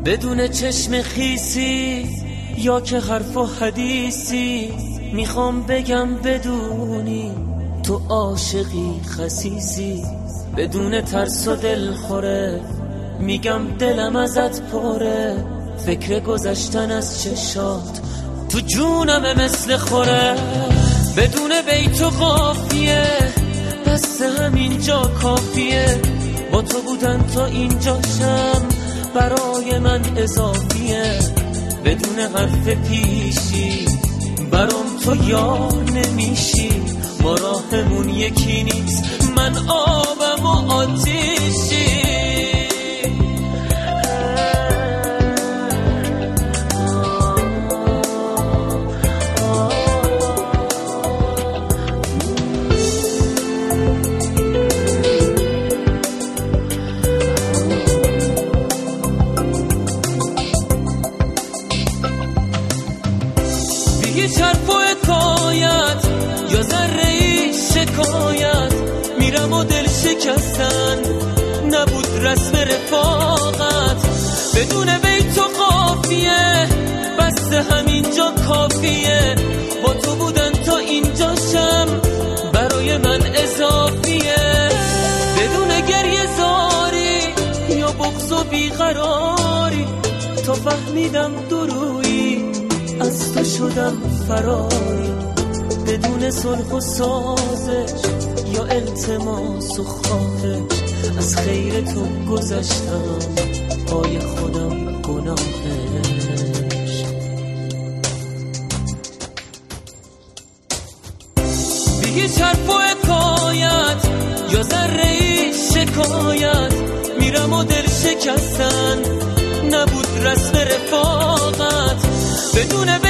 بدون چشم خیسی یا که حرف و حدیثی، میخوام بگم بدونی تو عاشقی خسیسی. بدون ترس و دلخوره میگم دلم ازت پره، فکر گذشتن از چشات تو جونم مثل خوره. بدون بیت و قافیه بس همینجا کافیه، با تو بودن تا اینجاشم برای من اضافیه. بدون حرف پیشی برام تو یار نمیشی، ما راهمون یکی نیست، من آبم و آتیشی. هیچ حرف و حکایت یا ذره‌ای شکایت، میرم و دل شکستن نبود رسم رفاقت. بدون بیت و قافیه بس همینجا کافیه، با تو بودن تا اینجاشم برای من اضافیه. بدون گریه زاری یا بغض و بیقراری، تا فهمیدم درویی از تو شدم فراری. بدون صلح و سازش یا التماس و خواهش، از خیر تو گذشتم پای خودم گناهش. بی هیچ حرف و حکایت یا ذره‌ای شکایت، میرم و دل شکستن نبود رسم رفاقت. بدون